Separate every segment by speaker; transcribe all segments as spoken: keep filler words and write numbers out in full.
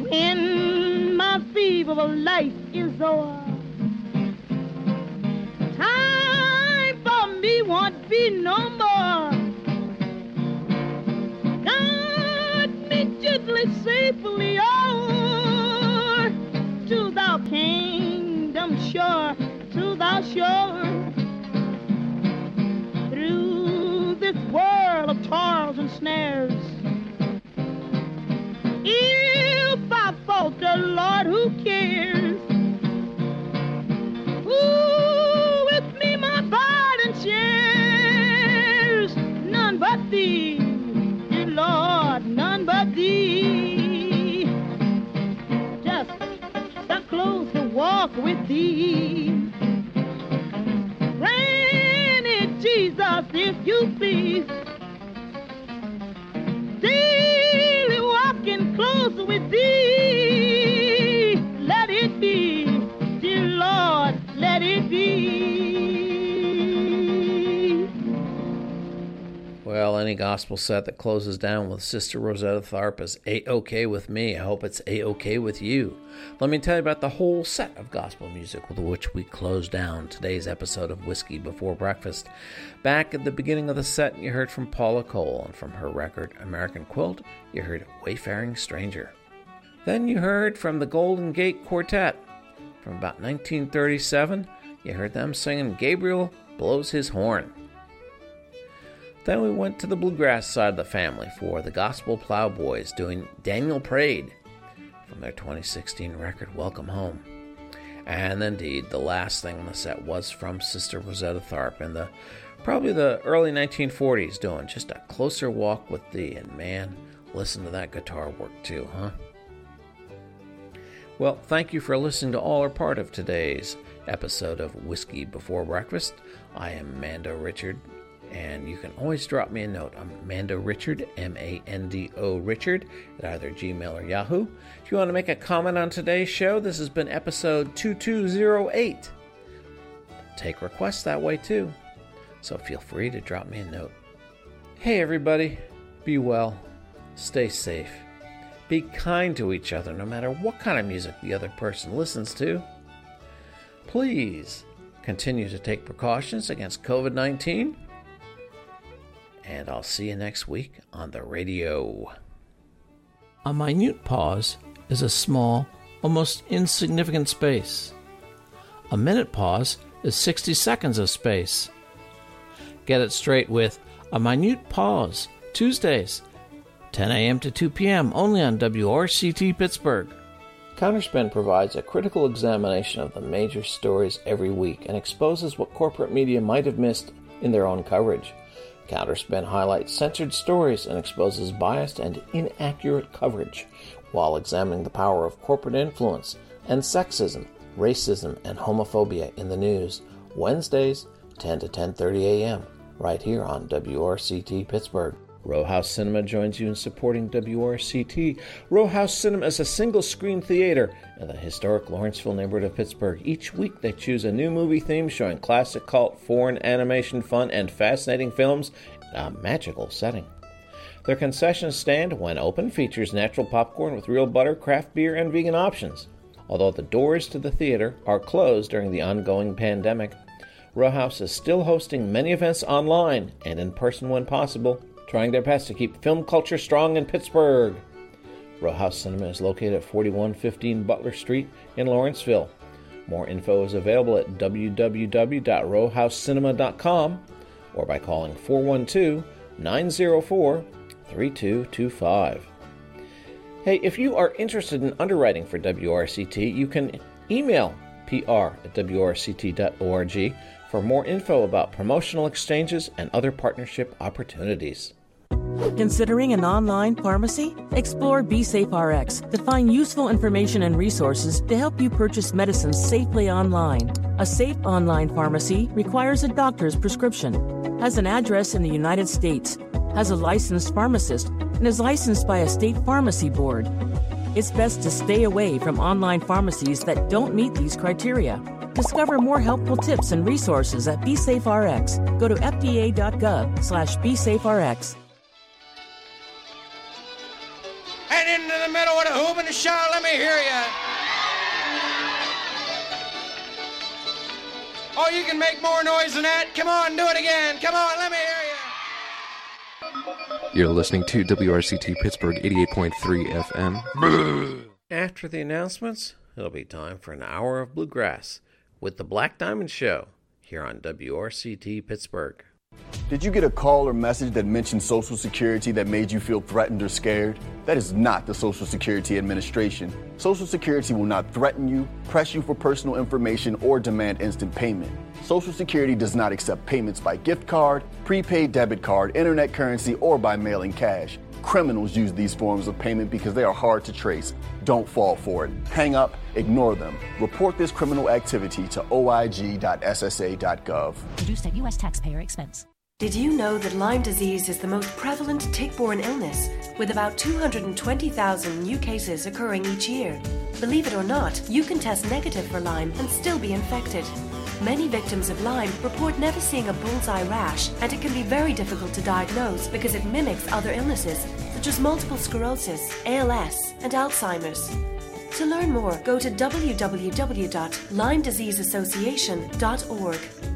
Speaker 1: when my fever of life is o'er. Time for me won't be no more. Guide me gently, safely o'er to thou kingdom shore, to thou shore. Through this world of toils and snares, if I falter, Lord, who cares? Ooh, with me my burden shares, none but thee, dear Lord, none but thee. Just so close to walk with thee. Granny Jesus, if you please, daily walking close with thee. Let it be, dear Lord, let it be.
Speaker 2: Well, any gospel set that closes down with Sister Rosetta Tharpe is A-OK with me. I hope it's A-OK with you. Let me tell you about the whole set of gospel music with which we close down today's episode of Whiskey Before Breakfast. Back at the beginning of the set, you heard from Paula Cole, and from her record American Quilt, you heard Wayfaring Stranger. Then you heard from the Golden Gate Quartet. From about nineteen thirty-seven, you heard them singing Gabriel Blows His Horn. Then we went to the bluegrass side of the family for the Gospel Plowboys doing Daniel Prayed from their twenty sixteen record Welcome Home. And indeed, the last thing on the set was from Sister Rosetta Tharpe in the probably the early nineteen forties doing Just a Closer Walk with Thee. And man, listen to that guitar work too, huh? Well, thank you for listening to all or part of today's episode of Whiskey Before Breakfast. I am Mando Richard, and you can always drop me a note. I'm Mando Richard, M A N D O Richard, at either Gmail or Yahoo. If you want to make a comment on today's show, this has been episode two two zero eight. Take requests that way too, so feel free to drop me a note. Hey everybody, be well, stay safe. Be kind to each other no matter what kind of music the other person listens to. Please continue to take precautions against covid nineteen. And I'll see you next week on the radio. A minute pause is a small, almost insignificant space. A minute pause is sixty seconds of space. Get it straight with A Minute Pause, Tuesdays, ten a.m. to two p.m., only on W R C T Pittsburgh. Counterspin provides a critical examination of the major stories every week and exposes what corporate media might have missed in their own coverage. Counterspin highlights censored stories and exposes biased and inaccurate coverage, while examining the power of corporate influence and sexism, racism, and homophobia in the news. Wednesdays, ten to ten thirty a.m., right here on W R C T Pittsburgh. Row House Cinema joins you in supporting W R C T. Row House Cinema is a single-screen theater in the historic Lawrenceville neighborhood of Pittsburgh. Each week they choose a new movie theme showing classic cult, foreign animation, fun, and fascinating films in a magical setting. Their concession stand, when open, features natural popcorn with real butter, craft beer, and vegan options. Although the doors to the theater are closed during the ongoing pandemic, Row House is still hosting many events online and in person when possible, trying their best to keep film culture strong in Pittsburgh. Row House Cinema is located at forty-one fifteen Butler Street in Lawrenceville. More info is available at w w w dot row house cinema dot com or by calling four one two, nine zero four, three two two five. Hey, if you are interested in underwriting for W R C T, you can email p r at w r c t dot org for more info about promotional exchanges and other partnership opportunities.
Speaker 3: Considering an online pharmacy? Explore BeSafeRx to find useful information and resources to help you purchase medicines safely online. A safe online pharmacy requires a doctor's prescription, has an address in the United States, has a licensed pharmacist, and is licensed by a state pharmacy board. It's best to stay away from online pharmacies that don't meet these criteria. Discover more helpful tips and resources at BeSafeRx. Go to f d a dot gov slash BeSafeRx.
Speaker 4: And in into the middle with a hoop and a shout. Let me hear you. Oh, you can make more noise than that. Come on, do it again. Come on, let me hear you.
Speaker 5: You're listening to W R C T Pittsburgh eighty-eight point three F M.
Speaker 2: After the announcements, it'll be time for an hour of bluegrass with the Black Diamond Show here on W R C T Pittsburgh.
Speaker 6: Did you get a call or message that mentioned Social Security that made you feel threatened or scared? That is not the Social Security Administration. Social Security will not threaten you, press you for personal information, or demand instant payment. Social Security does not accept payments by gift card, prepaid debit card, internet currency, or by mailing cash. Criminals use these forms of payment because they are hard to trace. Don't fall for it. Hang up, ignore them. Report this criminal activity to O I G dot S S A dot gov.
Speaker 7: Produced at U S taxpayer expense.
Speaker 8: Did you know that Lyme disease is the most prevalent tick-borne illness, with about two hundred twenty thousand new cases occurring each year? Believe it or not, you can test negative for Lyme and still be infected. Many victims of Lyme report never seeing a bullseye rash, and it can be very difficult to diagnose because it mimics other illnesses, such as multiple sclerosis, A L S, and Alzheimer's. To learn more, go to w w w dot lyme disease association dot org.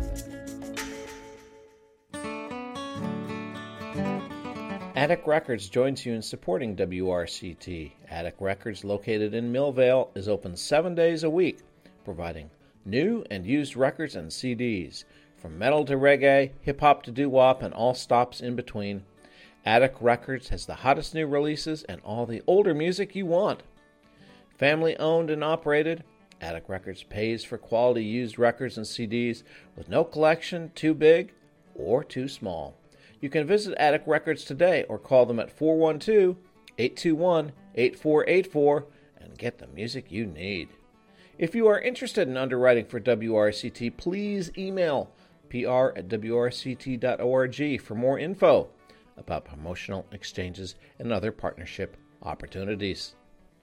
Speaker 2: Attic Records joins you in supporting W R C T. Attic Records, located in Millvale, is open seven days a week, providing new and used records and C Ds. From metal to reggae, hip-hop to doo-wop, and all stops in between. Attic Records has the hottest new releases and all the older music you want. Family owned and operated, Attic Records pays for quality used records and C Ds with no collection too big or too small. You can visit Attic Records today or call them at four one two, eight two one, eight four eight four and get the music you need. If you are interested in underwriting for W R C T, please email p r at w r c t dot org for more info about promotional exchanges and other partnership opportunities.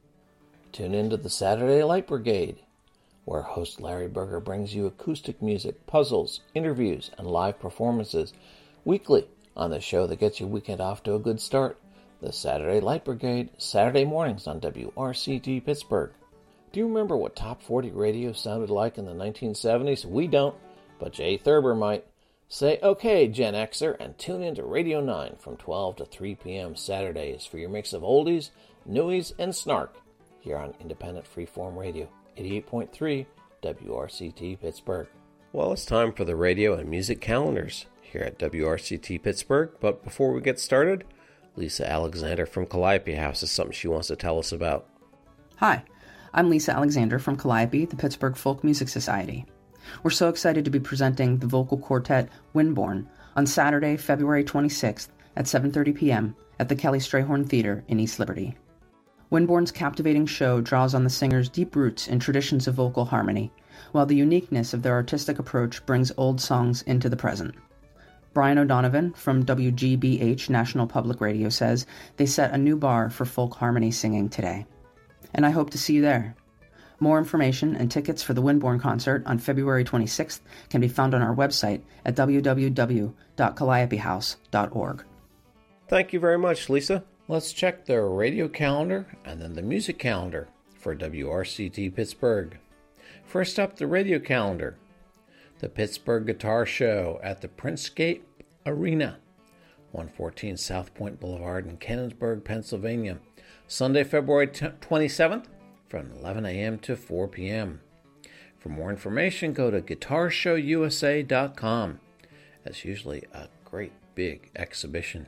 Speaker 2: Tune in to the Saturday Light Brigade, where host Larry Berger brings you acoustic music, puzzles, interviews, and live performances weekly on the show that gets your weekend off to a good start. The Saturday Light Brigade, Saturday mornings on W R C T Pittsburgh. Do you remember what top forty radio sounded like in the nineteen seventies? We don't, but Jay Thurber might. Say okay, Gen Xer, and tune in to Radio nine from twelve to three p.m. Saturdays for your mix of oldies, newies, and snark here on Independent Freeform Radio, eighty-eight point three W R C T Pittsburgh. Well, it's time for the radio and music calendars here at W R C T Pittsburgh, but before we get started, Lisa Alexander from Calliope House has something she wants to tell us about.
Speaker 9: Hi, I'm Lisa Alexander from Calliope, the Pittsburgh Folk Music Society. We're so excited to be presenting the vocal quartet Windborn on Saturday, February twenty-sixth at seven thirty p.m. at the Kelly Strayhorn Theater in East Liberty. Windborn's captivating show draws on the singer's deep roots in traditions of vocal harmony, while the uniqueness of their artistic approach brings old songs into the present. Brian O'Donovan from W G B H National Public Radio says they set a new bar for folk harmony singing today. And I hope to see you there. More information and tickets for the Windborn concert on February twenty-sixth can be found on our website at w w w dot calliope house dot org.
Speaker 2: Thank you very much, Lisa. Let's check the radio calendar and then the music calendar for W R C T Pittsburgh. First up, the radio calendar. The Pittsburgh Guitar Show at the Princegate Arena, one fourteen South Point Boulevard in Canonsburg, Pennsylvania. Sunday, February twenty-seventh from eleven a.m. to four p.m. For more information, go to guitar show u s a dot com. That's usually a great big exhibition.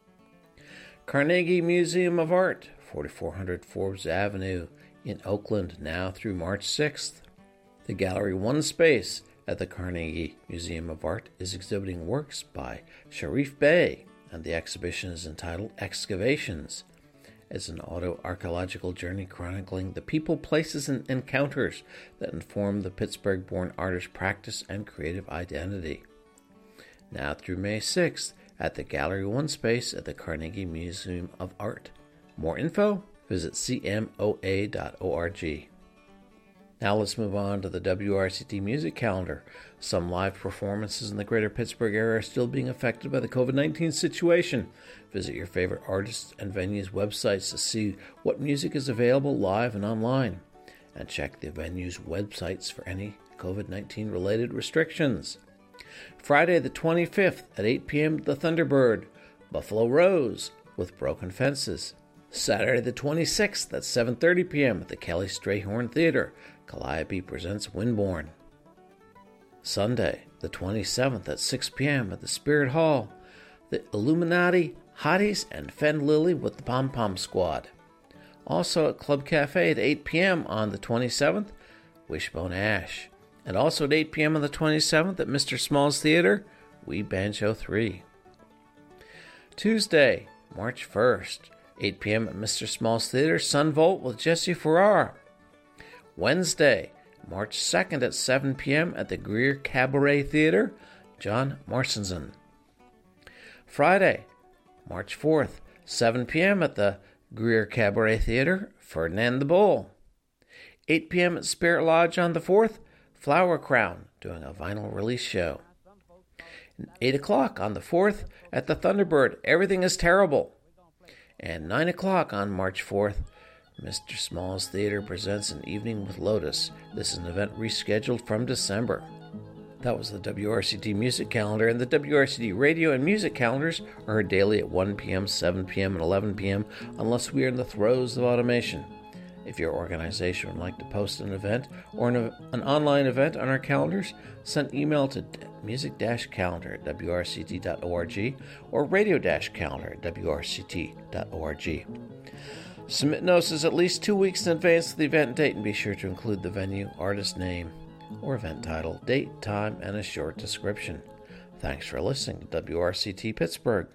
Speaker 2: Carnegie Museum of Art, forty-four hundred Forbes Avenue in Oakland, now through March sixth. The Gallery One Space at the Carnegie Museum of Art is exhibiting works by Sharif Bey, and the exhibition is entitled Excavations. It's an auto-archaeological journey chronicling the people, places, and encounters that inform the Pittsburgh-born artist's practice and creative identity. Now through May sixth at the Gallery One Space at the Carnegie Museum of Art. More info, visit c m o a dot org. Now let's move on to the W R C T music calendar. Some live performances in the greater Pittsburgh area are still being affected by the covid nineteen situation. Visit your favorite artists and venues' websites to see what music is available live and online. And check the venues' websites for any covid nineteen related restrictions. Friday the twenty-fifth at eight p.m. at the Thunderbird, Buffalo Rose with Broken Fences. Saturday the twenty-sixth at seven thirty p.m. at the Kelly Strayhorn Theater, Calliope presents Windborne. Sunday the twenty-seventh at six p.m. at the Spirit Hall, the Illuminati, Hotties, and Fen Lily with the Pom Pom Squad. Also at Club Cafe at eight p.m. on the twenty-seventh, Wishbone Ash. And also at eight p.m. on the twenty-seventh at Mister Small's Theater, We Banjo three. Tuesday, March first, eight p.m. at Mister Small's Theater, Sunvolt with Jesse Farrar. Wednesday, March second at seven p.m. at the Greer Cabaret Theater, John Marcinson. Friday, March fourth, seven p.m. at the Greer Cabaret Theater, Ferdinand the Bull. eight p.m. at Spirit Lodge on the fourth, Flower Crown, doing a vinyl release show. And eight o'clock on the fourth at the Thunderbird, Everything is Terrible. And nine o'clock on March fourth, Mister Small's Theater presents An Evening with Lotus. This is an event rescheduled from December. That was the W R C T music calendar, and the W R C T radio and music calendars are heard daily at one p.m., seven p.m., and eleven p.m. unless we are in the throes of automation. If your organization would like to post an event or an, an online event on our calendars, send email to music-calendar at w r c t dot org or radio-calendar at w r c t dot org. Submit notices at least two weeks in advance of the event date and be sure to include the venue, artist name, or event title, date, time, and a short description. Thanks for listening to W R C T Pittsburgh.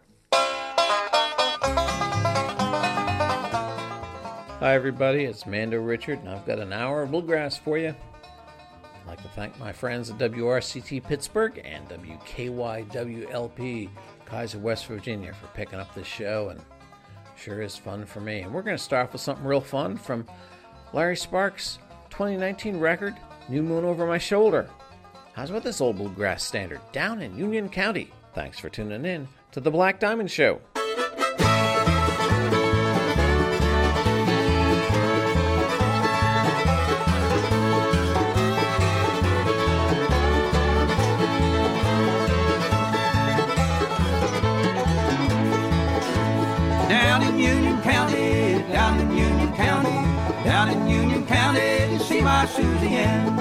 Speaker 2: Hi everybody, it's Mando Richard, and I've got an hour of bluegrass for you. I'd like to thank my friends at W R C T Pittsburgh and W K Y W L P Kaiser, West Virginia for picking up this show, and sure is fun for me. And we're going to start off with something real fun from Larry Sparks' twenty nineteen record, New Moon Over My Shoulder. How's about this old bluegrass standard down in Union County? Thanks for tuning in to The Black Diamond Show.
Speaker 10: Down in Union County, down in Union County, down in Union County to see my Susie Ann.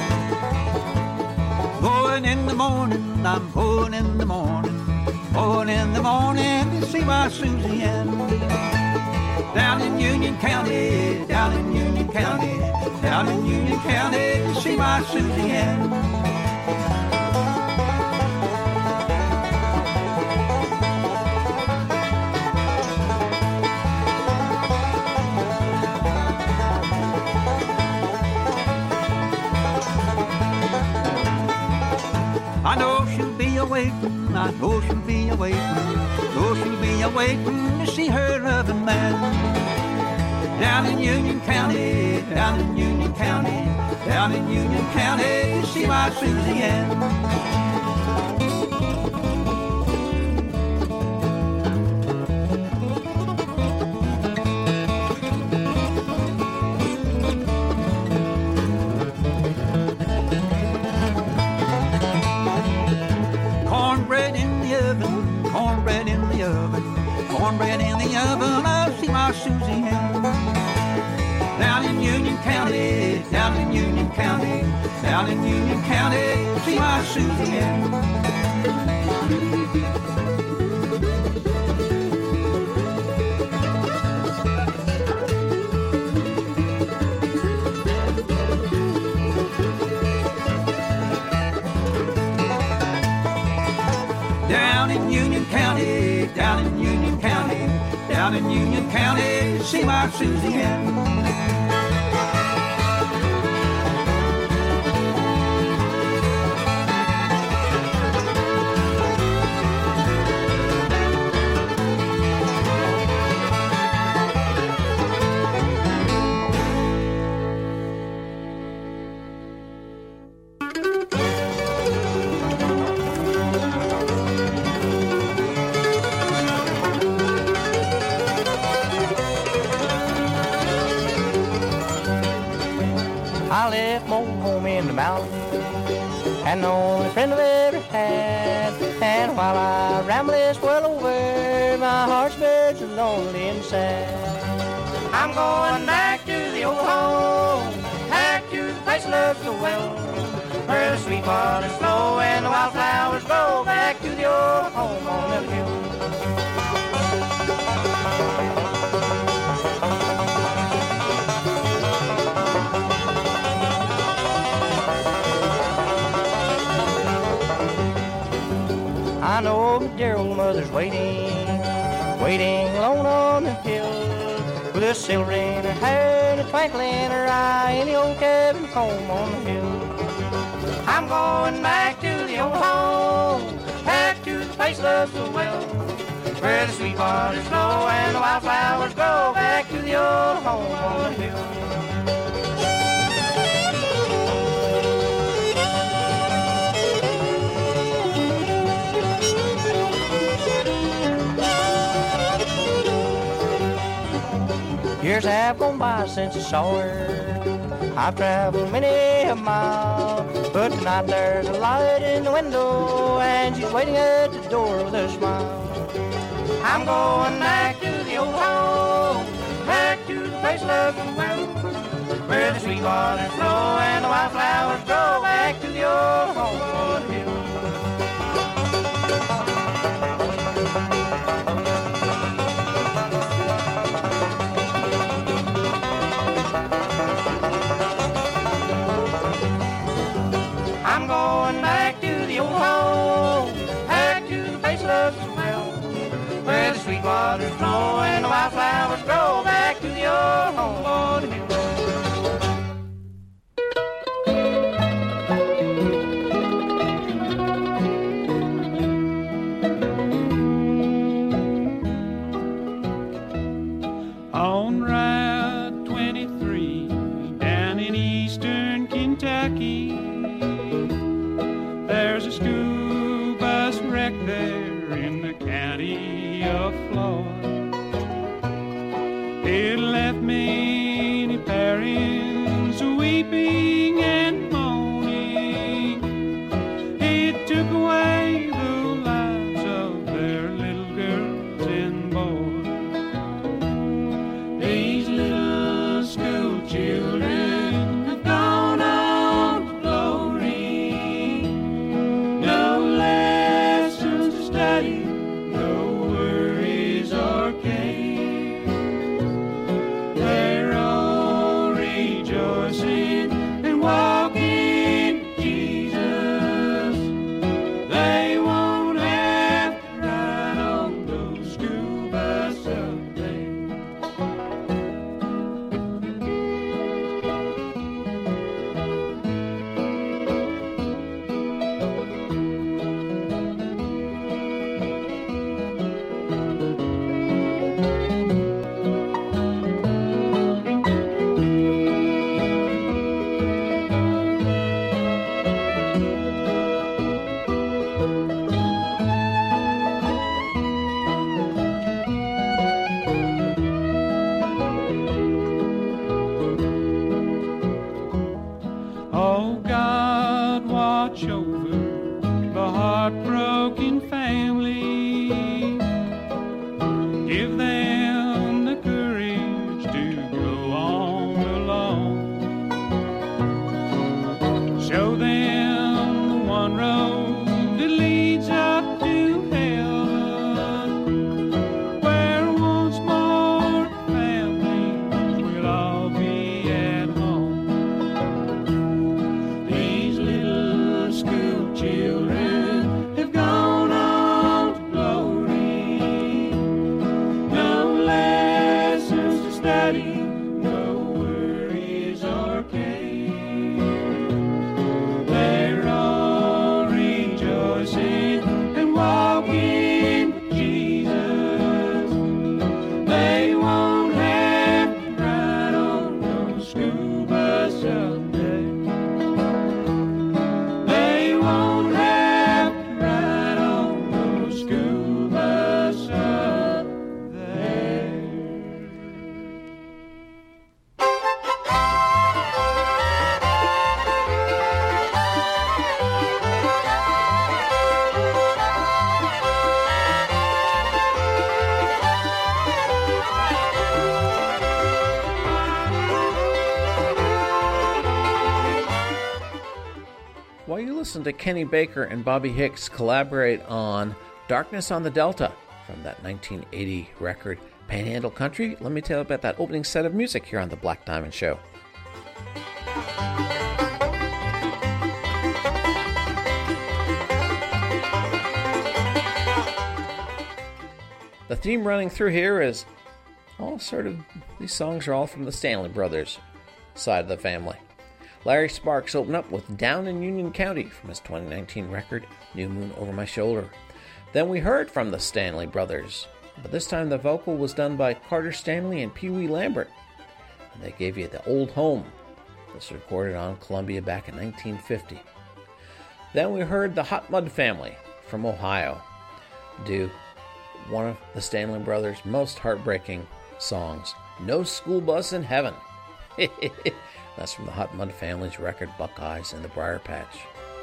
Speaker 10: Going in the morning, I'm going in the morning, going in the morning to see my Susie Ann. Down in Union County, down in Union County, down in Union County to see my Susie Ann. I know she'll be a-waitin', I know she'll be a-waitin', know she'll be a-waitin' to see her loving man. Down in Union County, down in Union County, down in Union County to see my Susie Ann. Cornbread in the oven, cornbread in the oven, I'll see my Susie Ann. Down in Union County, down in Union County, down in Union County, see my Susie Ann. Down in Union County, down in Union County, down in Union County, see my Susie Ann.
Speaker 11: I left my old home in the mountains, and the only friend I've ever had. And while I ramble this world over, my heart's very lonely and sad. I'm going back to the old home, back to the place I love so well, where the sweet waters flow and the wildflowers grow. Back to the old home on the hill. I know my dear old mother's waiting, waiting alone on the hill, with a silver in her hair and a twinkle in her eye, in the old cabin home on the hill. I'm going back to the old home, back to the place I love so well, where the sweet waters flow and the wildflowers grow. Back to the old home on the hill. Years have gone by since I saw her. I've traveled many a mile, but tonight there's a light in the window, and she's waiting at the door with a smile. I'm going back to the old home, back to the place I love so well, where the sweet waters flow and the wildflowers grow. Back to the old home on the hill. I'm going back to the old home, back to the place I love so well, where the sweet waters flow and the wildflowers grow. Back to the old home on the hill.
Speaker 10: On Route twenty-three, down in eastern Kentucky, there's a school bus wreck there in the county of Floyd. It left many parents weeping and moaning. It took away the lives of their little girls and boys. These little school children have gone on to glory. No lessons to study, no worries or care. They're all rejoicing and walking with Jesus. They won't have to ride on those school buses up there. Oh God, watch over the heartbroken family. Give them the courage to go on along. Show them the one road that leads up to heaven, where once more families will all be at home. These little school
Speaker 2: listen to Kenny Baker and Bobby Hicks collaborate on Darkness on the Delta from that nineteen eighty record Panhandle Country. Let me tell you about that opening set of music here on the Black Diamond Show. The theme running through here is all sort of, these songs are all from the Stanley Brothers side of the family. Larry Sparks opened up with Down in Union County from his twenty nineteen record, New Moon Over My Shoulder. Then we heard from the Stanley Brothers, but this time the vocal was done by Carter Stanley and Pee Wee Lambert. And they gave you The Old Home. This was recorded on Columbia back in nineteen fifty. Then we heard the Hot Mud Family from Ohio do one of the Stanley Brothers' most heartbreaking songs, No School Bus in Heaven. That's from the Hot Mud Family's record, Buckeyes in the Briar Patch.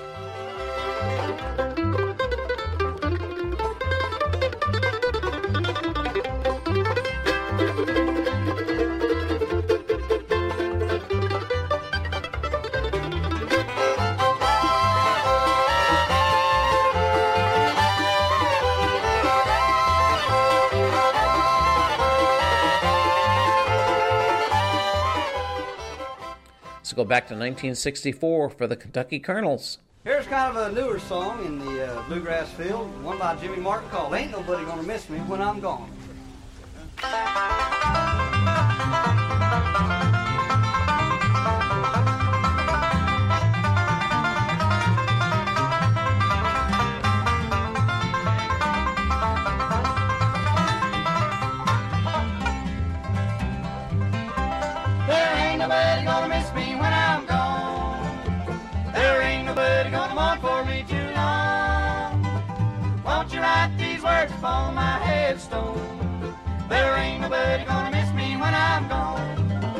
Speaker 2: Let's go back to nineteen sixty-four for the Kentucky Colonels.
Speaker 10: Here's kind of a newer song in the uh, bluegrass field, one by Jimmy Martin called Ain't Nobody Gonna Miss Me When I'm Gone.
Speaker 11: There ain't nobody gonna miss me when I'm gone. There ain't nobody gonna mourn for me too long. Won't you write these words upon my headstone? There ain't nobody gonna miss me when I'm gone.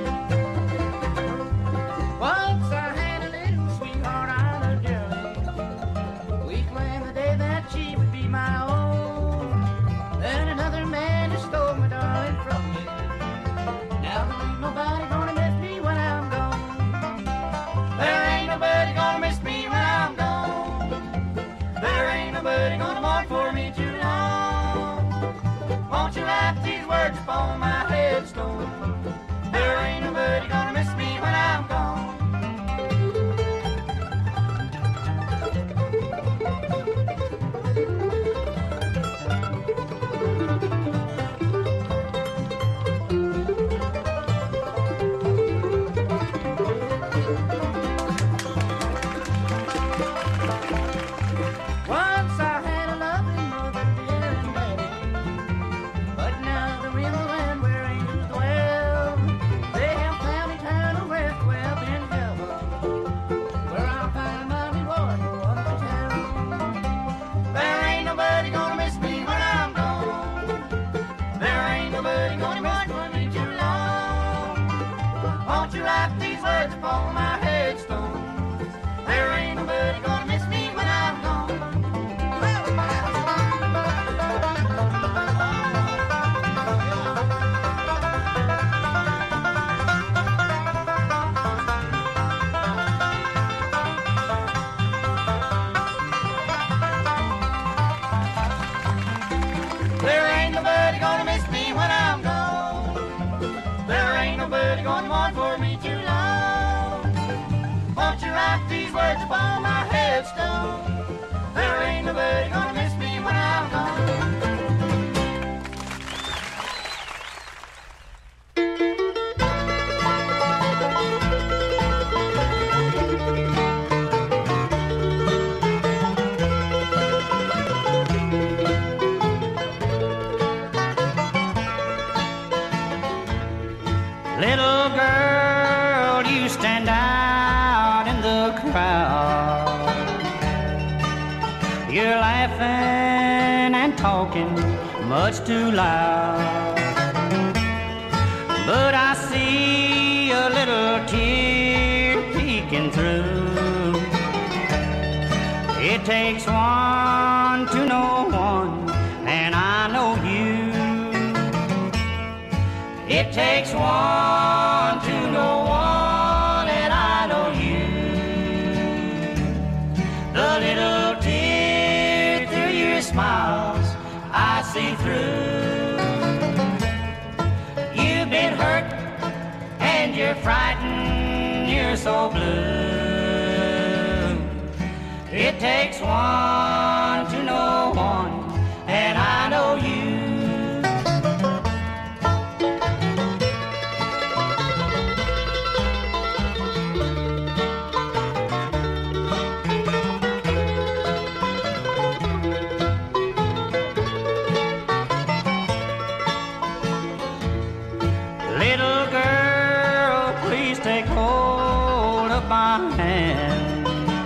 Speaker 11: Once I had a little sweetheart on a journey. We planned the day that she would be my own. Then another man just stole my darling from me. Now there ain't nobody gonna miss me when I'm gone. There ain't nobody gonna miss me when I'm gone. There ain't nobody gonna mourn for me too long. Won't you write these words upon my headstone? There ain't nobody gonna miss me when I'm gone. Once I had a lovely mother, dear and Betty, but now the real land where angels dwell, they have found eternal rest well in heaven, where I'll find my reward no one can tell. There ain't nobody gonna miss me when I'm gone. There ain't nobody gonna miss me too long. Won't you write these words upon my headstone? There ain't nobody gonna miss me when I'm gone. There ain't nobody gonna miss me when I'm gone. There ain't nobody gonna mourn for me too long. Won't you write these words upon my headstone? There ain't nobody gonna miss me when I'm gone. Little girl, you stand out in the crowd. You're laughing and talking much too loud. But I see a little tear peeking through. It takes one to know one, and I know you. It takes one to know one, and I know you. The you're frightened, you're so blue. It takes one to know one, and I know you. Little girl, please take hold of my hand.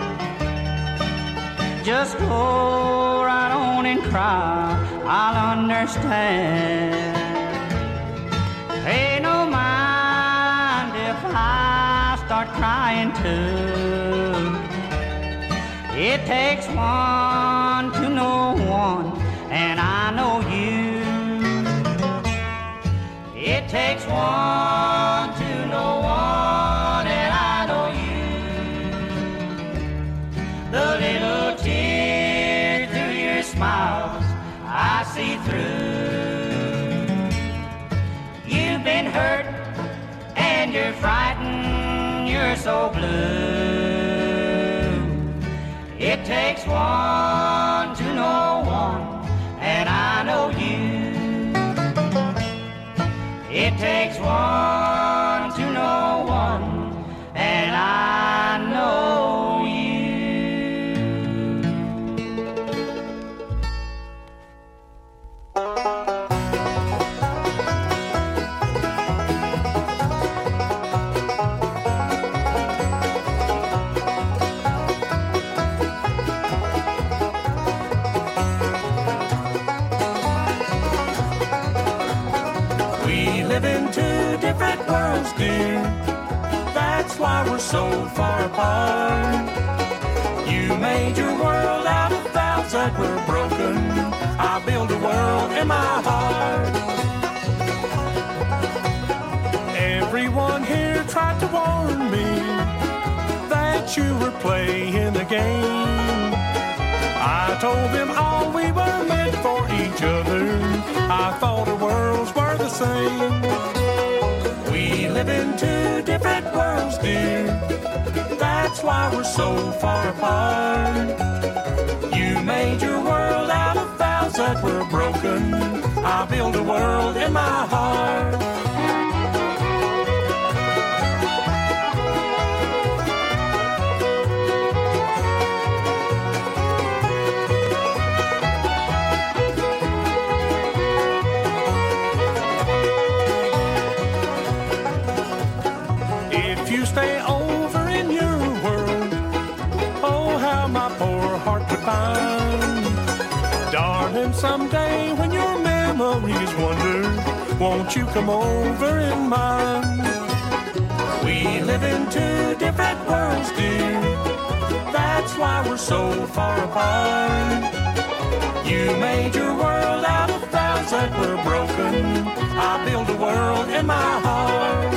Speaker 11: Just go right on and cry, I'll understand. Pay no mind if I start crying too. It takes one to know one, and I know you. It takes one to know one, and I know you. The little tears through your smiles I see through. You've been hurt and you're frightened, you're so blue. It takes one to know one, and I know you. It takes one to know one, and I know you.
Speaker 12: Live in two different worlds, dear. That's why we're so far apart. You made your world out of vows that were broken. I build a world in my heart. Everyone here tried to warn me that you were playing a game. I told them all we were meant for each other. I thought our worlds were the same. We live in two different worlds, dear. That's why we're so far apart. You made your world out of vows that were broken. I build a world in my heart. Stay over in your world. Oh, how my poor heart would find. Darling, someday when your memories wander, won't you come over in mine? We live in two different worlds, dear. That's why we're so far apart. You made your world out of vows that were broken. I build a world in my heart.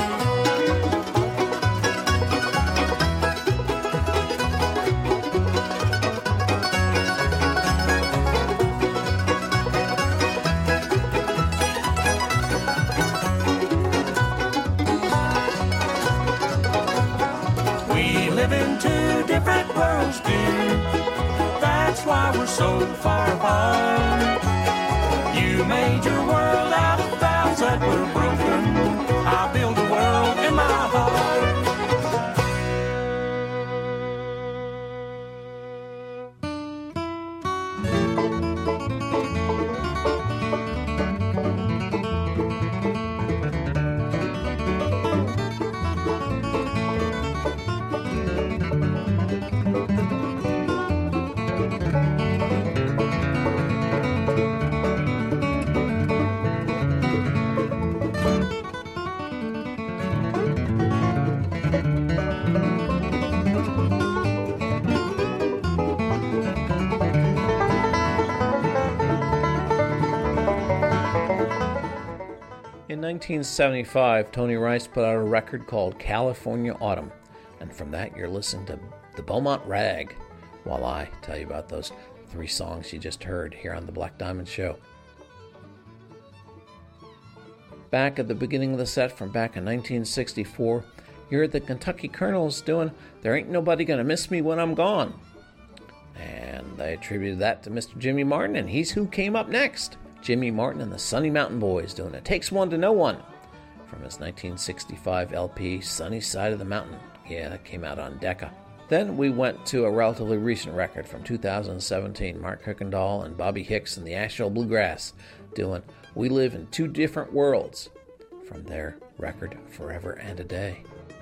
Speaker 12: Different worlds, dear. That's why we're so far apart. You made your world out of vows that were broken. I build a world in my heart.
Speaker 2: In nineteen seventy-five, Tony Rice put out a record called California Autumn, and from that you're listening to the Beaumont Rag, while I tell you about those three songs you just heard here on the Black Diamond Show. Back at the beginning of the set from back in nineteen sixty-four, you heard the Kentucky Colonels doing There Ain't Nobody Gonna Miss Me When I'm Gone. And they attributed that to Mister Jimmy Martin, and he's who came up next. Jimmy Martin and the Sunny Mountain Boys doing It Takes One to Know One from his nineteen sixty-five L P, Sunny Side of the Mountain. Yeah, that came out on Decca. Then we went to a relatively recent record from two thousand seventeen, Mark Kuykendall and Bobby Hicks and the Asheville Bluegrass doing We Live in Two Different Worlds from their record Forever and a Day.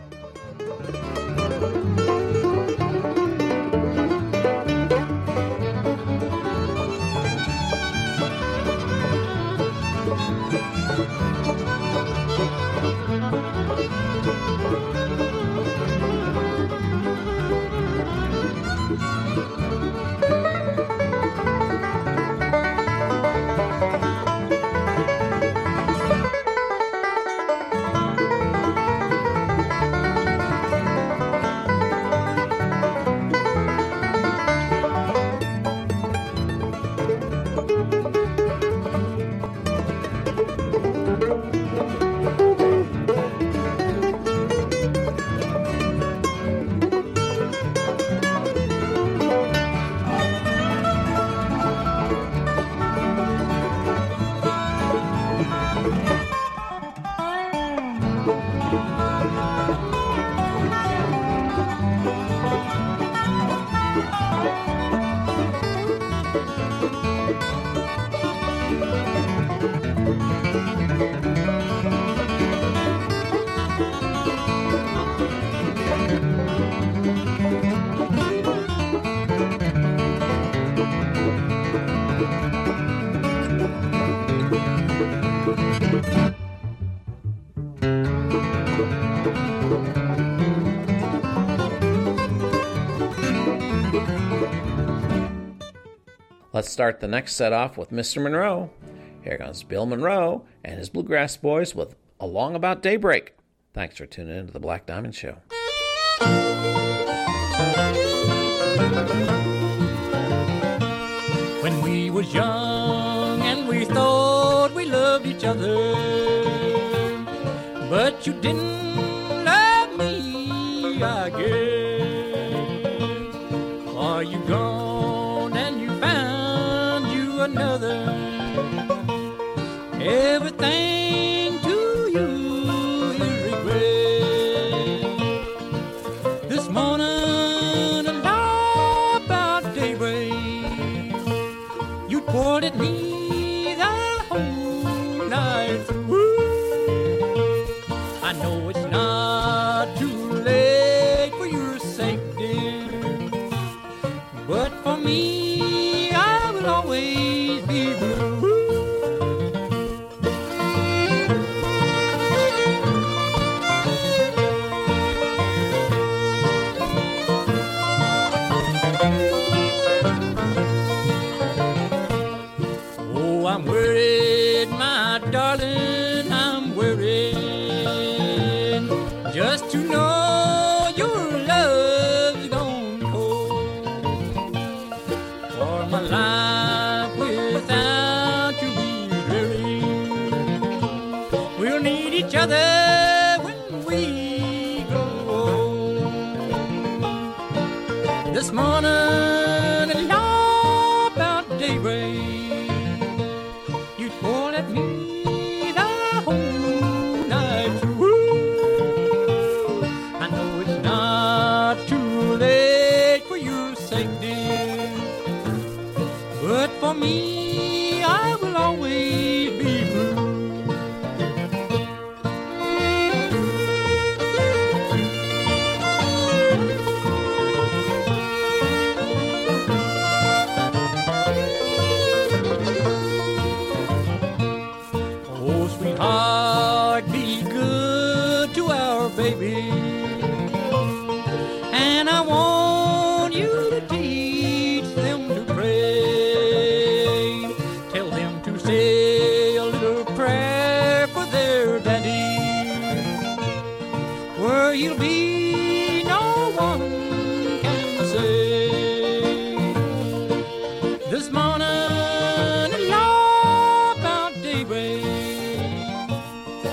Speaker 2: Let's start the next set off with Mister Monroe. Here comes Bill Monroe and his Bluegrass Boys with Along About Daybreak. Thanks for tuning in to the Black Diamond Show.
Speaker 13: When we was young and we thought we loved each other, but you didn't love me, I guess. Are you gone and you found you another? Everything to you is regret. This morning, about daybreak, you poured at me the whole night through. I know it's not too late for your sake, dear, but for me, I will always be blue. Oh, I'm worried, my darling, I'm worried, just to know your love's gone cold. For my life without you be dreary. We'll need each other when we grow old. This morning, along about daybreak, you poured at me the whole night through. I know it's not too late for your sake, dear, but for me, I will always be blue. Oh, sweetheart, be good to our baby, and I want you to teach them to pray. Tell them to say a little prayer for their daddy, where he'll be no one can say. This morning, along about daybreak,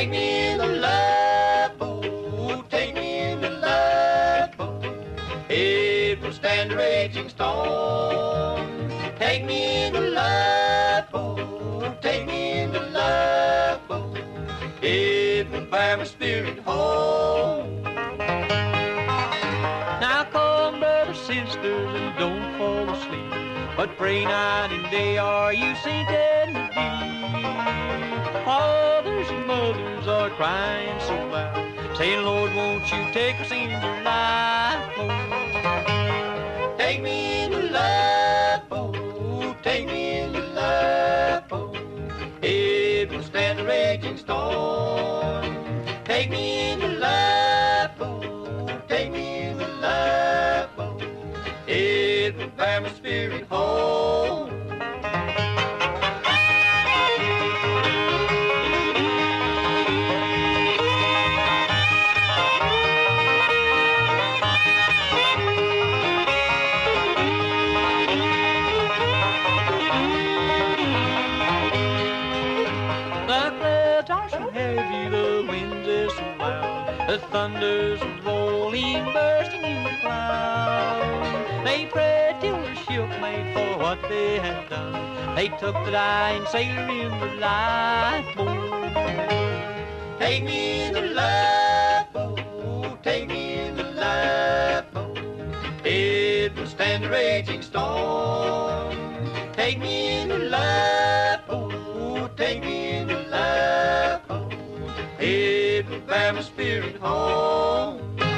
Speaker 11: Take me in the love boat, take me in the love boat. It will stand the raging storm. Take me in the love boat, take me in the love boat. It will bear my spirit home.
Speaker 13: Now come, brothers, sisters, and don't fall asleep, but pray night and day, are you sinking to deep? Fathers and mothers are crying so loud, saying, Lord, won't you take us in your lifeboat?
Speaker 11: Take me in the love boat, take me in the love boat. It will stand the raging storm. Take me in the love boat, take me in the love boat. It will bear my spirit home.
Speaker 13: The thunders rolling, bursting in the cloud. They prayed till the ship made for what they had done. They took the dying sailor in the lifeboat.
Speaker 11: Take me in the lifeboat, take me in the lifeboat. It will stand the raging storm. Take me in the lifeboat, take me in the lifeboat. It will bear my spirit home.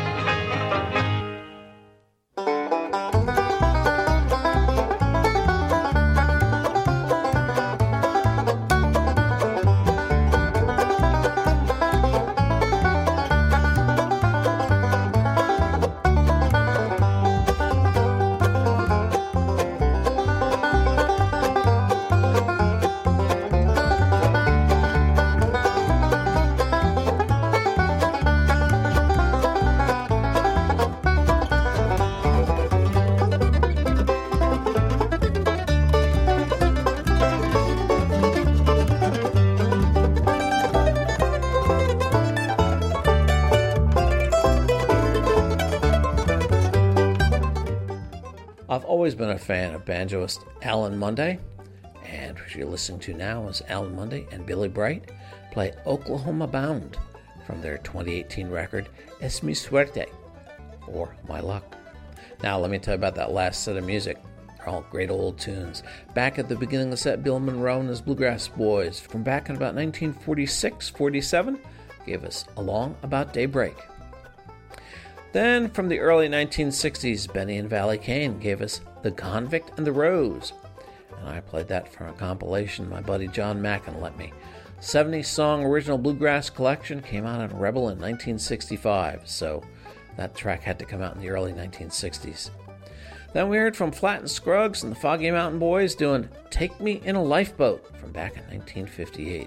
Speaker 2: I've always been a fan of banjoist Alan Monday, and what you're listening to now is Alan Monday and Billy Bright play Oklahoma Bound from their twenty eighteen record Es Mi Suerte, or My Luck. Now let me tell you about that last set of music. They're all great old tunes. Back at the beginning of the set, Bill Monroe and his Bluegrass Boys from back in about nineteen forty-six forty-seven gave us Along About Daybreak. Then, from the early nineteen sixties, Benny and Valley Kane gave us The Convict and the Rose. And I played that from a compilation my buddy John Mackin lent me. seventy-song original bluegrass collection came out on Rebel in nineteen sixty-five, so that track had to come out in the early nineteen sixties. Then we heard from Flatt and Scruggs and the Foggy Mountain Boys doing Take Me in a Lifeboat from back in nineteen fifty-eight.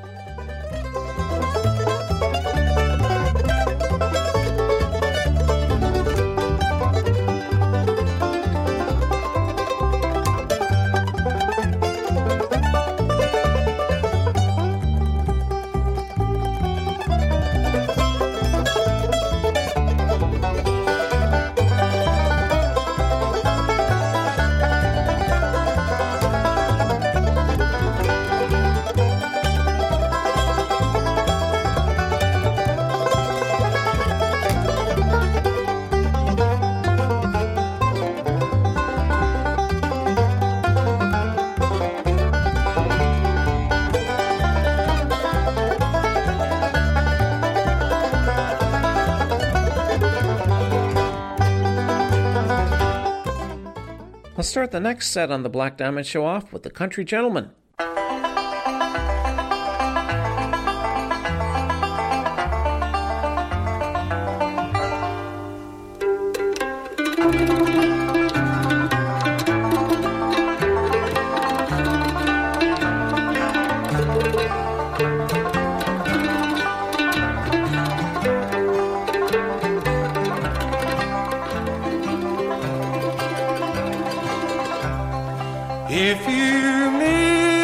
Speaker 2: Let's start the next set on the Black Diamond Show off with the Country Gentleman.
Speaker 12: If you meet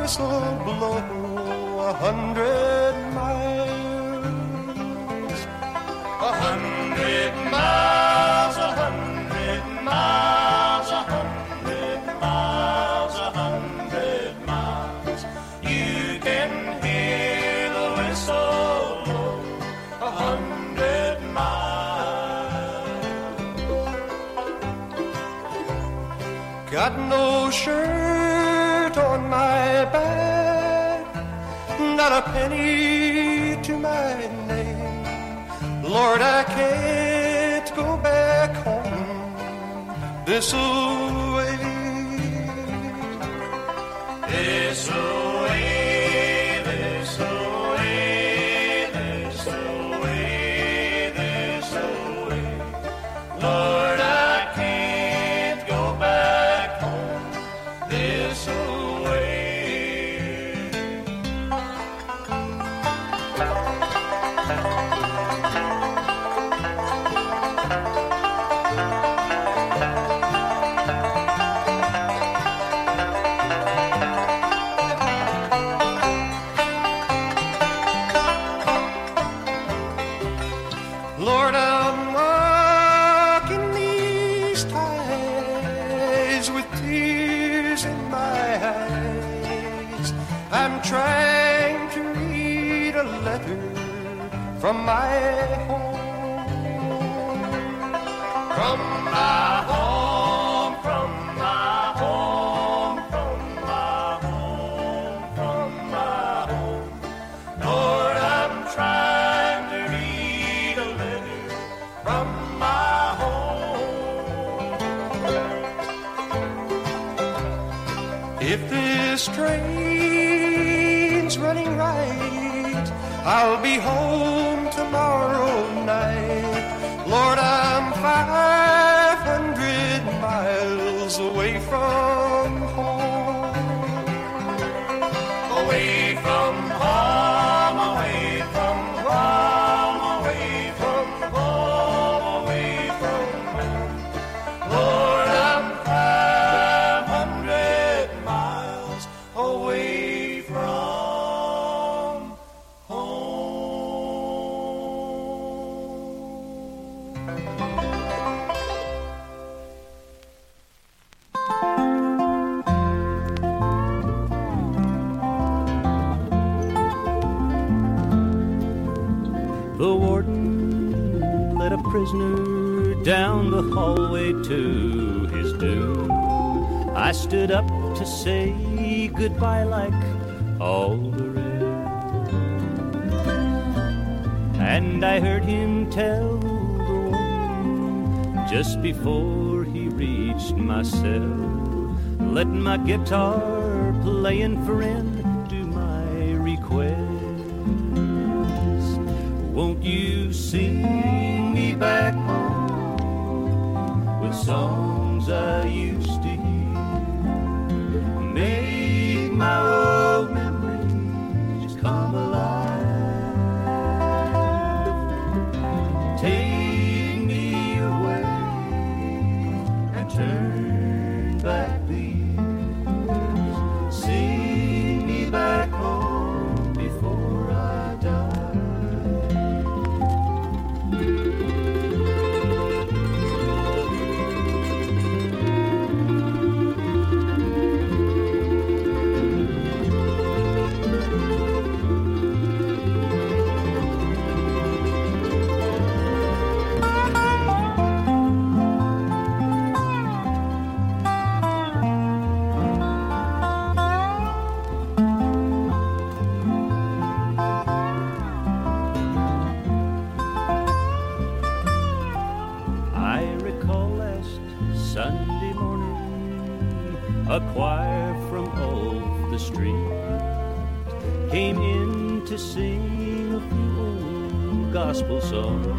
Speaker 14: whistle blow a hundred miles. A hundred miles, a hundred miles, a hundred miles, a hundred miles. You can hear the whistle blow a hundred miles. Got no shirt on my back, not a penny to my name. Lord, I can't go back home this away. This away, this away, this away, this away. Lord, I can't go back home this away. Lord, I'm walking these ties with tears in my eyes. I'm trying to read a letter from my home. From my home, from my home, from my home, from my home. Lord, I'm trying to read a letter from my home. If this train's running right, I'll be home tomorrow night. Lord, I'm five hundred miles away from home. Away from home, away from home, away from home, away from home. Lord, I'm five hundred miles away from
Speaker 10: The warden led a prisoner down the hallway to his doom. I stood up to say goodbye like all the rest, and I heard him tell the warden just before he reached my cell, let my guitar playing friend do my request. Won't you sing me back home with songs I used to hear? Make my old memories come alive. Take me away and turn back the years. Sing me back home before I die. A choir from off the street came in to sing a few old gospel songs,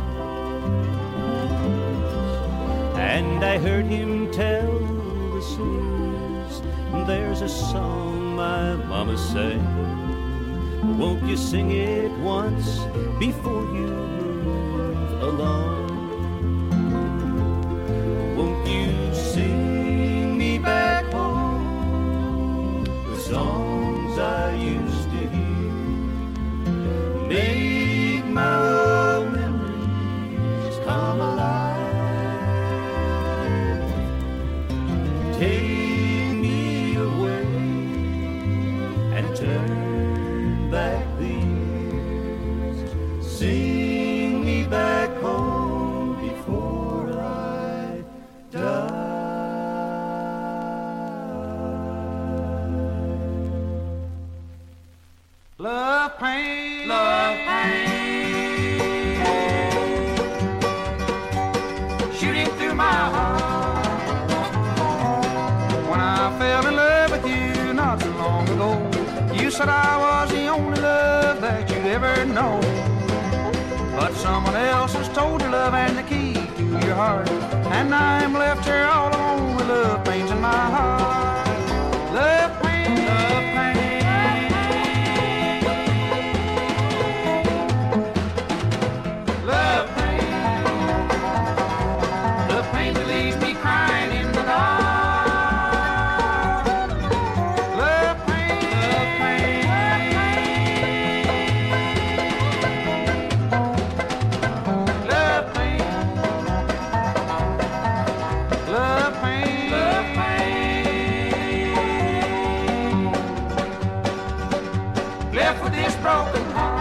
Speaker 10: and I heard him tell the singers, there's a song my mama sang. Won't you sing it once before you move along? Won't you sing me back home the songs I pain, love pain, shooting through my heart. When I fell in love with you not so long ago, you said I was the only love that you'd ever know. But someone else has told your love and the key to your heart, and I'm left here all alone with love pains in my heart. Love pain, love pain, love pain, love pain that leaves me crying in the dark. Love pain, love pain, love pain, love pain, love pain, left with this broken heart.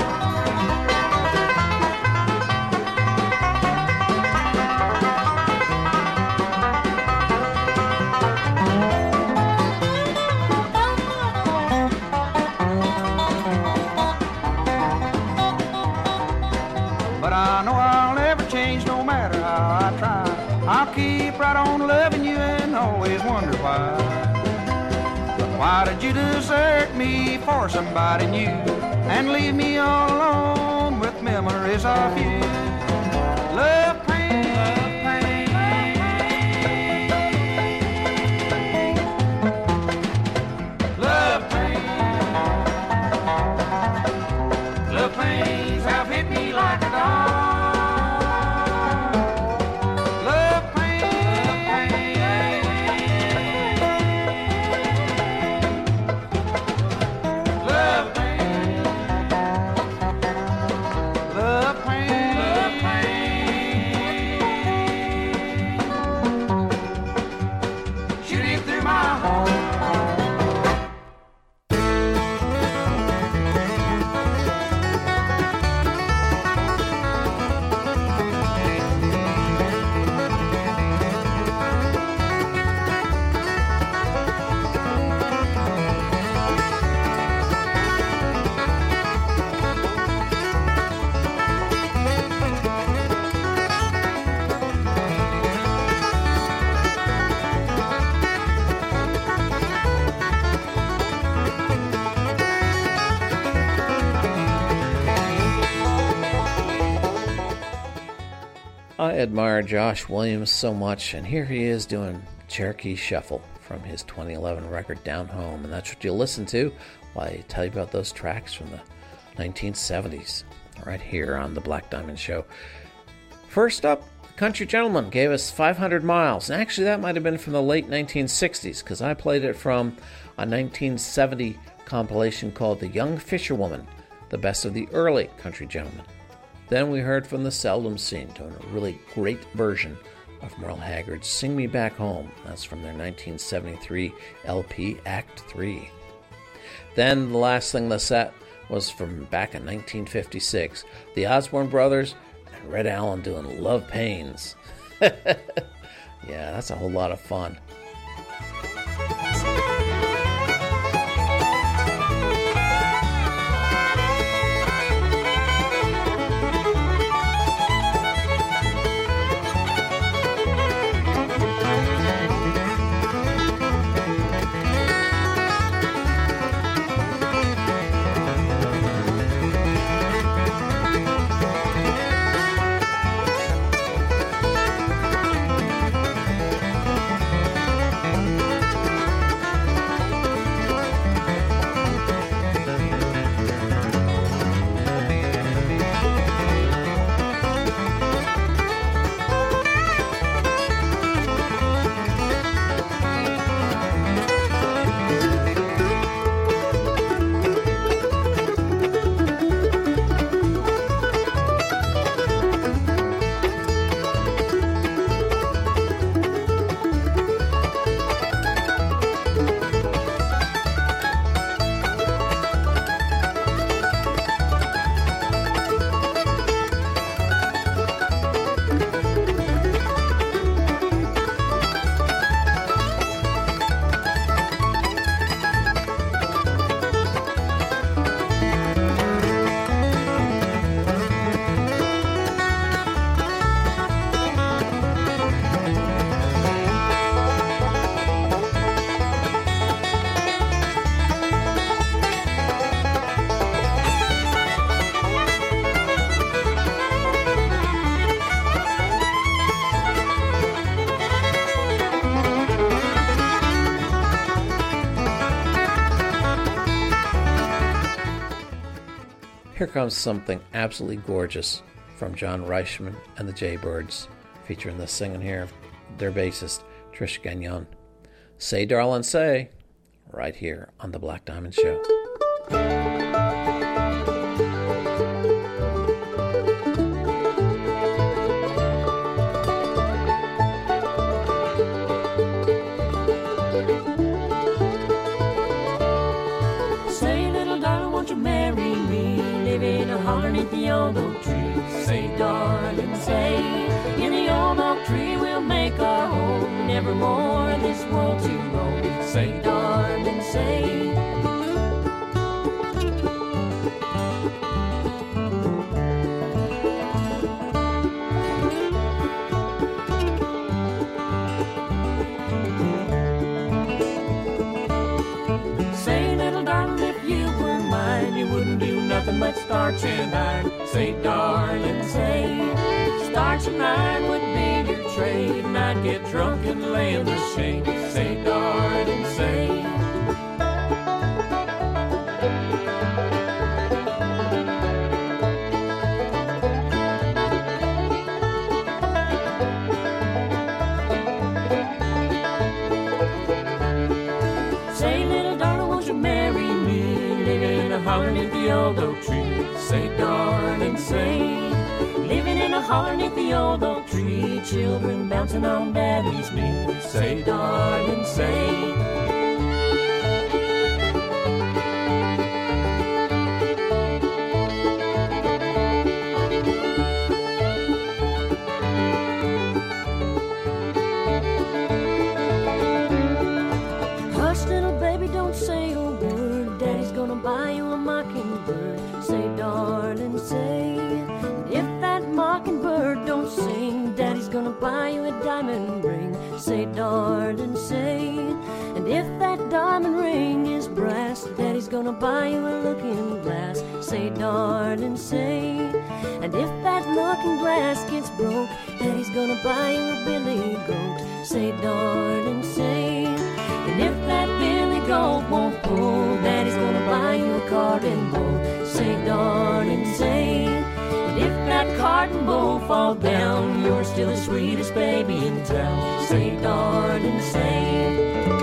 Speaker 10: But I know I'll never change no matter how I try. I'll keep right on loving you and always wonder why. But why did you desert me for somebody new and leave me all alone with memories of you? Love pain, love pain, love pain, love pains have hit me like a dog. Love pain, love pain, love pain, love pain, love pain, shooting through my heart.
Speaker 2: I admire Josh Williams so much, and here he is doing Cherokee Shuffle from his twenty eleven record Down Home, and that's what you'll listen to while I tell you about those tracks from the nineteen seventies, right here on the Black Diamond Show. First up, Country Gentleman gave us five hundred miles, and actually that might have been from the late nineteen sixties, because I played it from a nineteen seventy compilation called The Young Fisherwoman, the best of the early Country Gentlemen. Then we heard from the Seldom Scene, doing a really great version of Merle Haggard's Sing Me Back Home. That's from their nineteen seventy-three L P Act three. Then the last thing the set was from back in nineteen fifty-six, the Osborne Brothers and Red Allen doing Love Pains. Yeah, that's a whole lot of fun. Here comes something absolutely gorgeous from John Reichman and the Jaybirds, featuring the singing here of their bassist, Trish Gagnon. Say, Darlin', Say, right here on The Black Diamond Show.
Speaker 15: Underneath the old oak tree, say, darling, say, in the old oak tree we'll make our home, never more this world to roam. Say, darling, say. Say, little darling, if you were mine, you wouldn't do nothing but starch and iron. Say, darling, say, starch and iron would be your trade, and I'd get drunk and lay in the shade. Say, darling, say. Say, little darling, won't you marry me, living in a holler neath the old oak tree? Say, darling, say, living in a holler neath the old oak tree, children bouncing on daddy's knee. Say, darling, say. Hush, little baby, don't say a word, daddy's gonna buy you a mockingbird. Say, darling, say, if that mockingbird don't sing, daddy's gonna buy you a diamond ring. Say, darling, say, and if that diamond ring is brass, daddy's gonna buy you a looking glass. Say, darling, say, and if that looking glass gets broke, daddy's gonna buy you a billy goat. Say, darling, say, and if that billy goat won't pull, daddy's gonna buy you a carding bowl. Say, darling, say, and if that carding bowl fall down, you're still the sweetest baby in town. Say, darling, say.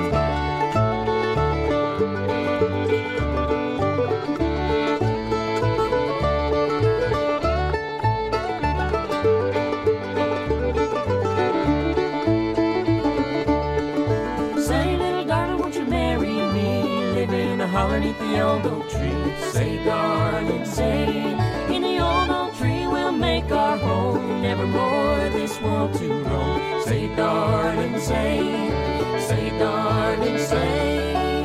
Speaker 15: Underneath the old oak tree, say, darling, say, in the old oak tree we'll make our home, never more this world to roam. Say, darling, say, say, darling, say.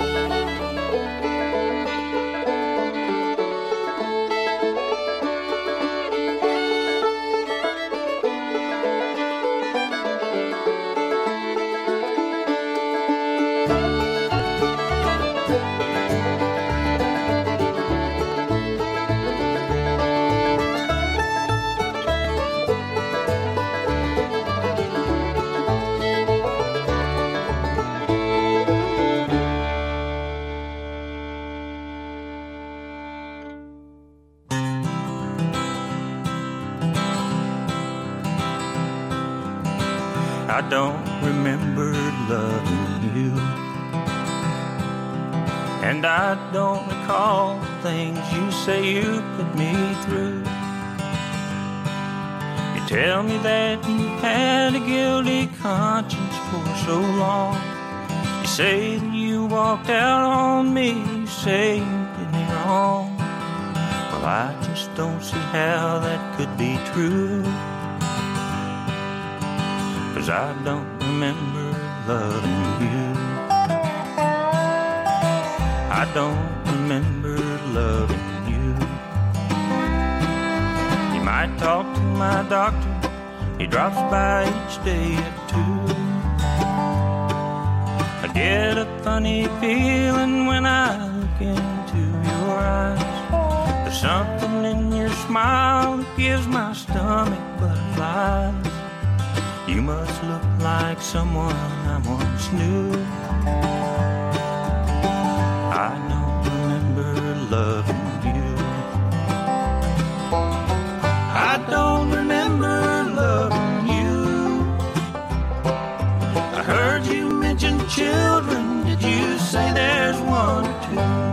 Speaker 10: I don't remember loving you, and I don't recall the things you say you put me through. You tell me that you had a guilty conscience for so long. You say that you walked out on me, you say you did me wrong. Well, I just don't see how that could be true, 'cause I don't remember loving you. I don't remember loving you. You might talk to my doctor, he drops by each day at two. I get a funny feeling when I look into your eyes. There's something in your smile that gives my stomach butterflies. You must look like someone I once knew. I don't remember loving you. mention children, did you say there's one or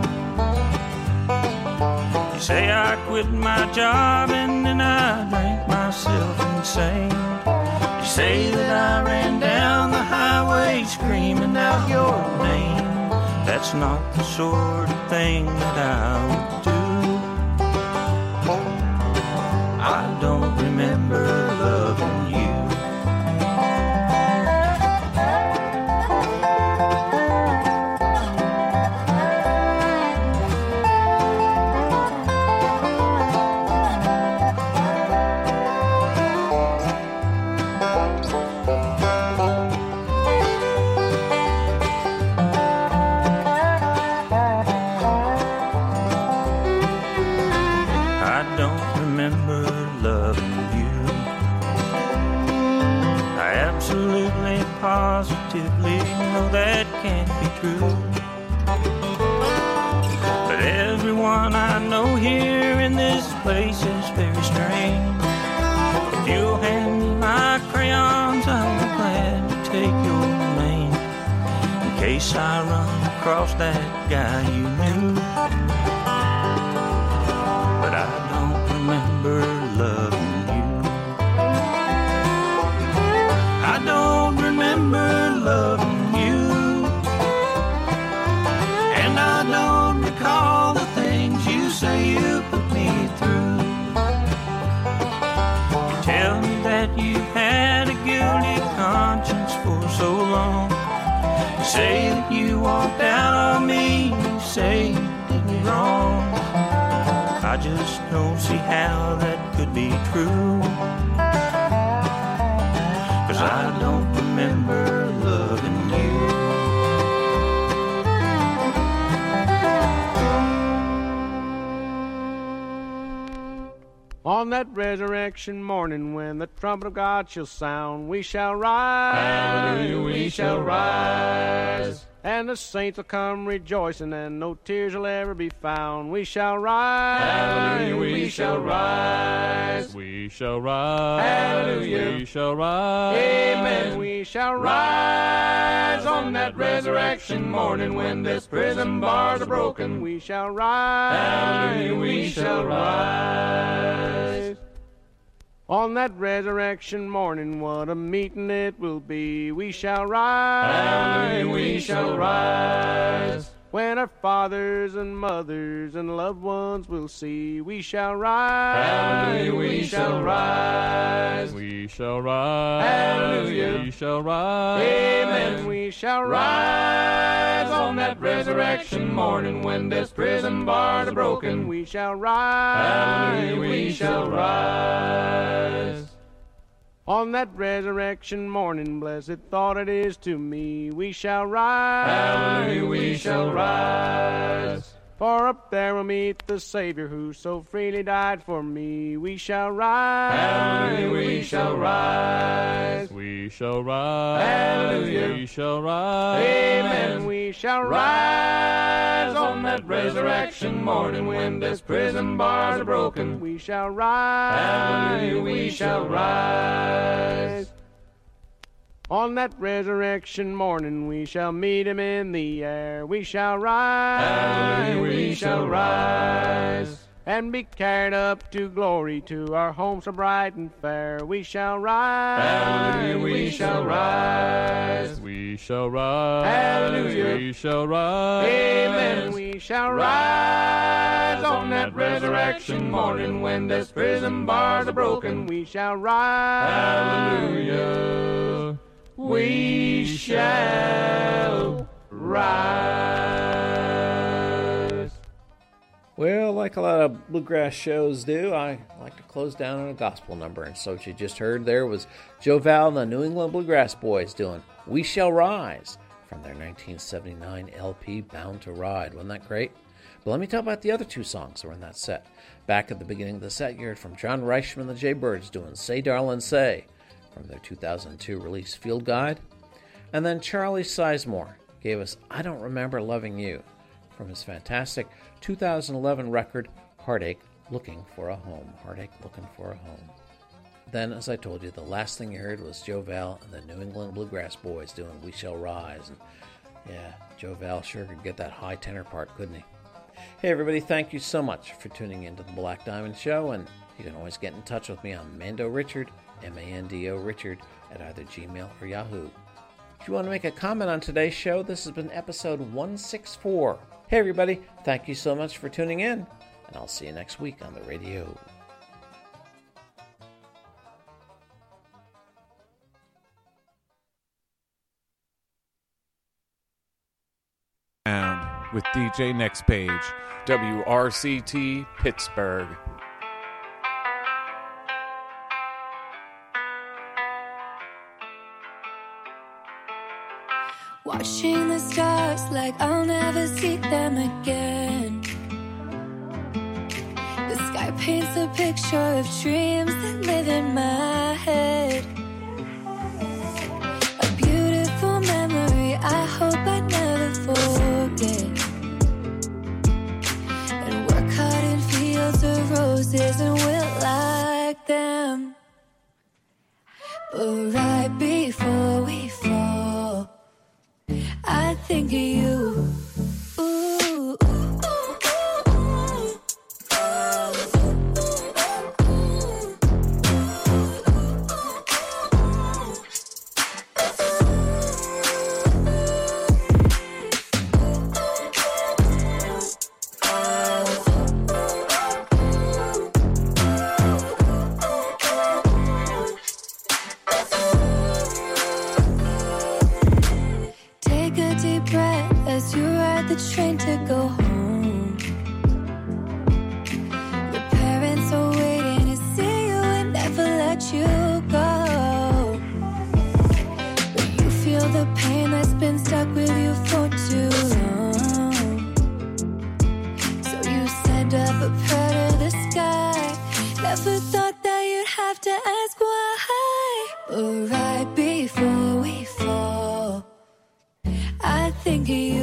Speaker 10: two? You say I quit my job and then I drank myself insane. You say that I ran down the highway screaming out your name. That's not the sort of thing that I would do. I don't remember loving you. Positively, no, that can't be true. But everyone I know here in this place is very strange. If you'll hand me my crayons, I'll be glad to take your name, in case I run across that guy you knew. But I don't remember loving you. I don't remember loving you, and I don't recall the things you say you put me through. You tell me that you had a guilty conscience for so long. You say that you walked out on me, you say you did me wrong. I just don't see how that could be true, 'cause I don't remember loving you.
Speaker 16: On that resurrection morning when the trumpet of God shall sound, we shall rise.
Speaker 17: Hallelujah, we shall rise.
Speaker 16: And the saints will come rejoicing, and no tears will ever be found. We shall rise.
Speaker 17: Hallelujah, we shall rise.
Speaker 18: We shall rise.
Speaker 17: Hallelujah,
Speaker 18: we shall rise.
Speaker 16: Amen. We shall rise on that resurrection morning when this prison bars are broken. We shall rise.
Speaker 17: Hallelujah, we shall rise.
Speaker 16: On that resurrection morning, what a meeting it will be. We shall rise.
Speaker 17: Hallelujah, we shall rise.
Speaker 16: When our fathers and mothers and loved ones will see, we shall rise.
Speaker 17: Hallelujah, we shall rise.
Speaker 18: We shall rise.
Speaker 17: Hallelujah,
Speaker 18: we shall rise.
Speaker 16: Amen. We shall rise on that resurrection morning when this prison bars are broken. We shall rise.
Speaker 17: Hallelujah, we shall rise.
Speaker 16: On that resurrection morning, blessed thought it is to me, we shall rise.
Speaker 17: Hallelujah, we shall rise.
Speaker 16: For up there we'll meet the Savior who so freely died for me. We shall rise.
Speaker 17: Hallelujah, we shall rise.
Speaker 18: We shall rise.
Speaker 17: Hallelujah,
Speaker 18: we shall rise.
Speaker 16: Amen. We shall rise
Speaker 17: on that resurrection morning when this prison bars are broken.
Speaker 16: We shall rise.
Speaker 17: Hallelujah, we shall rise.
Speaker 16: On that resurrection morning we shall meet him in the air. We shall rise.
Speaker 17: Hallelujah, we shall rise.
Speaker 16: And be carried up to glory to our home so bright and fair. We shall rise.
Speaker 17: Hallelujah, we shall rise.
Speaker 18: We shall rise.
Speaker 17: Hallelujah,
Speaker 18: we shall rise.
Speaker 16: Amen. We shall rise on that resurrection morning when this prison bars are broken. We shall rise.
Speaker 17: Hallelujah, we shall rise.
Speaker 2: Well, like a lot of bluegrass shows do, I like to close down on a gospel number. And so what you just heard there was Joe Val and the New England Bluegrass Boys doing We Shall Rise from their nineteen seventy-nine L P Bound to Ride. Wasn't that great? But let me tell about the other two songs that were in that set. Back at the beginning of the set, you heard from John Reichman and the Jaybirds doing Say Darlin' Say from their two thousand two release Field Guide. And then Charlie Sizemore gave us I Don't Remember Loving You from his fantastic two thousand eleven record Heartache Looking for a Home. Heartache Looking for a Home. then, as I told you, the last thing you heard was Joe Val and the New England Bluegrass Boys doing We Shall Rise. And yeah, Joe Val sure could get that high tenor part, couldn't he? Hey everybody, thank you so much for tuning in to the Black Diamond Show, and you can always get in touch with me on Mando Richard, M A N D O Richard, at either Gmail or Yahoo. If you want to make a comment on today's show, this has been episode one sixty-four. Hey everybody, thank you so much for tuning in, and I'll see you next week on the radio.
Speaker 18: With D J Next Page, W R C T Pittsburgh.
Speaker 19: Watching the stars like I'll never see them again. The sky paints a picture of dreams that live in my head. A beautiful memory I hope I never forget. And work hard in fields of roses and we'll like them. But right before we fall, I think of you. Ooh, ooh, ooh, ooh, Take a deep breath as you ride the train to go home. Your parents are waiting to see you and never let you go. But you feel the pain that's been stuck with you for too long. So you send up a prayer to the sky. Never thought that you'd have to ask why. But right before we fall, I think of you.